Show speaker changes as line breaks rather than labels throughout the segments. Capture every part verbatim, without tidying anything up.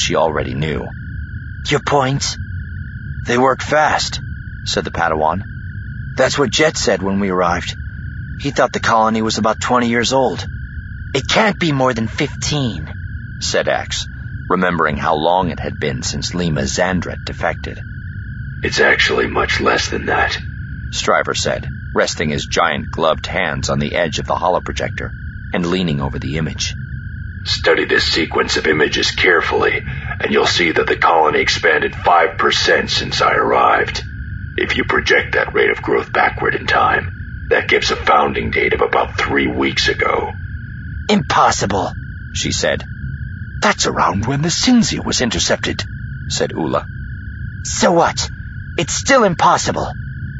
she already knew.
Your points?
They work fast, said the Padawan. That's what Jet said when we arrived. He thought the colony was about twenty years old.
It can't be more than fifteen,
said Ax, remembering how long it had been since Lima Xandret defected.
It's actually much less than that,
Stryver said, resting his giant gloved hands on the edge of the holoprojector and leaning over the image.
Study this sequence of images carefully, and you'll see that the colony expanded five percent since I arrived. If you project that rate of growth backward in time, that gives a founding date of about three weeks ago.
Impossible,
she said.
That's around when the Cinzia was intercepted,
said Ula.
So what? It's still impossible.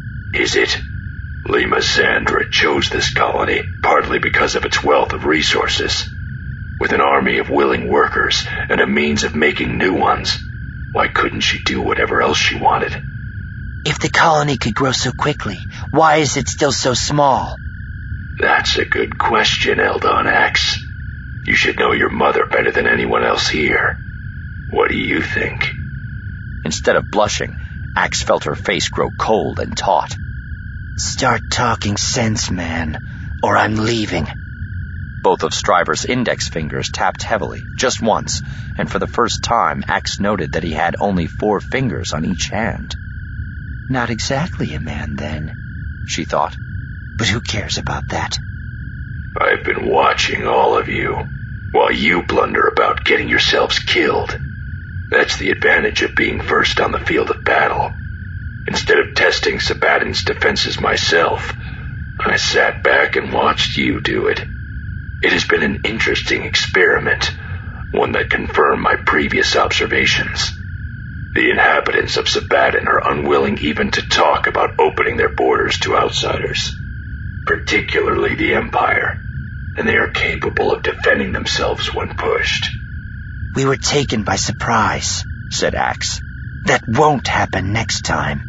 Is it? Lima Xandret chose this colony partly because of its wealth of resources. With an army of willing workers and a means of making new ones, why couldn't she do whatever else she wanted?
If the colony could grow so quickly, why is it still so small?
That's a good question, Eldon Ax. You should know your mother better than anyone else here. What do you think?
Instead of blushing, Ax felt her face grow cold and taut.
Start talking sense, man, or I'm leaving.
Both of Stryver's index fingers tapped heavily, just once, and for the first time, Ax noted that he had only four fingers on each hand.
Not exactly a man, then, she thought. But who cares about that?
I've been watching all of you, while you blunder about getting yourselves killed. That's the advantage of being first on the field of battle. Instead of testing Sabatin's defenses myself, I sat back and watched you do it. It has been an interesting experiment, one that confirmed my previous observations. The inhabitants of Sabatin are unwilling even to talk about opening their borders to outsiders, particularly the Empire, and they are capable of defending themselves when pushed.
We were taken by surprise, said Ax. That won't happen next time.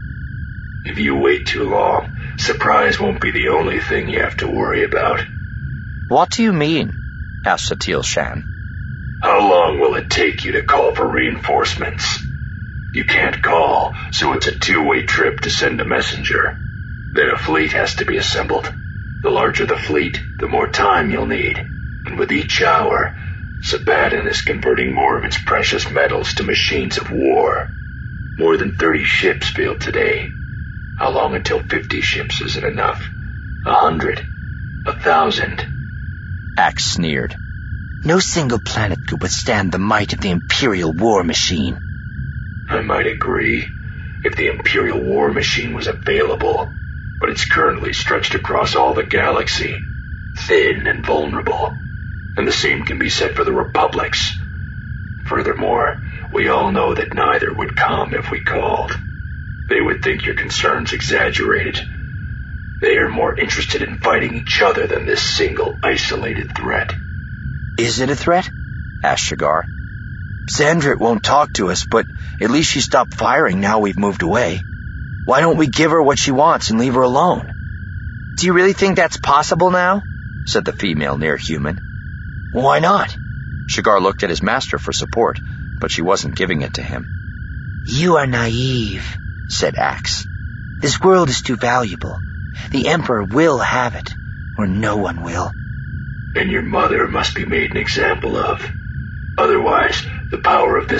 If you wait too long, surprise won't be the only thing you have to worry about.
What do you mean? Asked Satil Shan.
How long will it take you to call for reinforcements? You can't call, so it's a two-way trip to send a messenger. Then a fleet has to be assembled. The larger the fleet, the more time you'll need. And with each hour, Sabatin is converting more of its precious metals to machines of war. More than thirty ships failed today. How long until fifty ships isn't enough? A hundred? A thousand?
Ax sneered.
No single planet could withstand the might of the Imperial war machine.
I might agree, if the Imperial war machine was available, but it's currently stretched across all the galaxy, thin and vulnerable. And the same can be said for the Republics. Furthermore, we all know that neither would come if we called. They would think your concerns exaggerated. They are more interested in fighting each other than this single, isolated threat.
Is it a threat? Asked Shigar. Xandret won't talk to us, but at least she stopped firing now we've moved away. Why don't we give her what she wants and leave her alone?
Do you really think that's possible now?
Said the female near-human.
Why not?
Shigar looked at his master for support, but she wasn't giving it to him.
You are naive, said Ax. This world is too valuable. The Emperor will have it, or no one will.
And your mother must be made an example of. Otherwise, the power of this